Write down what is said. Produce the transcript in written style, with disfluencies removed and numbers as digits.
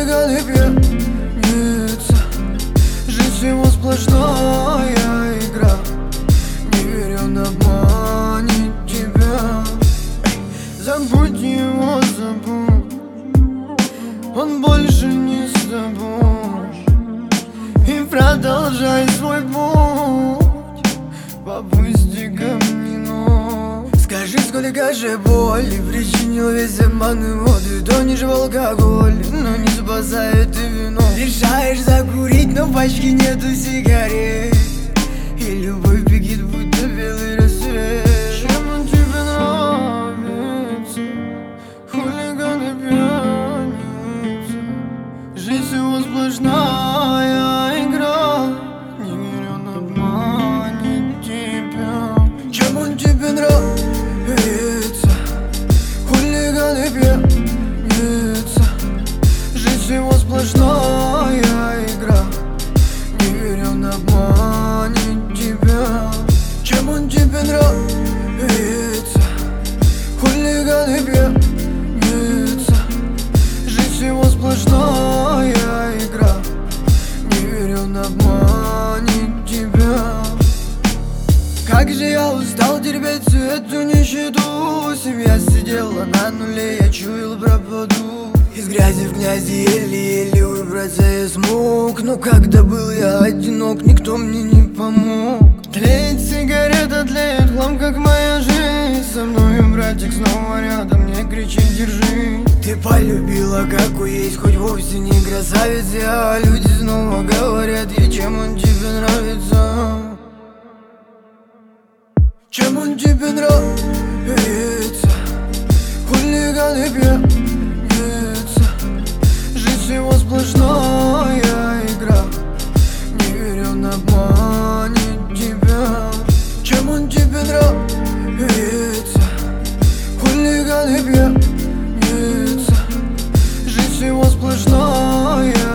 хулиганы пьяница. Жизнь всего сплошная игра. Не верю, он обманет тебя. Забудь его, забудь, он больше не с тобой. И продолжай свой путь по пустякам минут. Скажи, сколько же боли причинил весь обман и воды. Тонешь в алкоголь, но не спасает и вино. Решаешь закурить, но в пачке нету сигарет. И любовь бегит, будто белый рассвет. Чем он тебе нравится? Хулиганы пьяница. Жизнь всего сплошная игра. Не верю, он обманет тебя. Чем он тебе нравится? Хулиганы пьяница. Жизнь всего сплошная игра. Не верю, он обманет тебя. Чем он тебе нравится? Хулиганы пьяница. Жизнь всего сплошная игра. Не верю, он обманет тебя. Как же я устал терпеть всю эту нищету. Семья сидела на нуле, я чуял пропаду. Из грязи в грязи еле-еле выбраться я смог. Но когда был я одинок, никто мне не помог. Тлеет сигарета, тлеет хлам, как моя жизнь. Со мною братик снова рядом, мне кричит держи. Ты полюбила, какой есть, хоть вовсе не красавица. А люди снова говорят ей, чем он тебе нравится. Чем он тебе нравится? Хулиганы пьяница. Жизнь всего сплошная игра. Не верю, он обманет тебя. Чем он тебе нравится? Хулиганы пьяница. Жизнь всего сплошная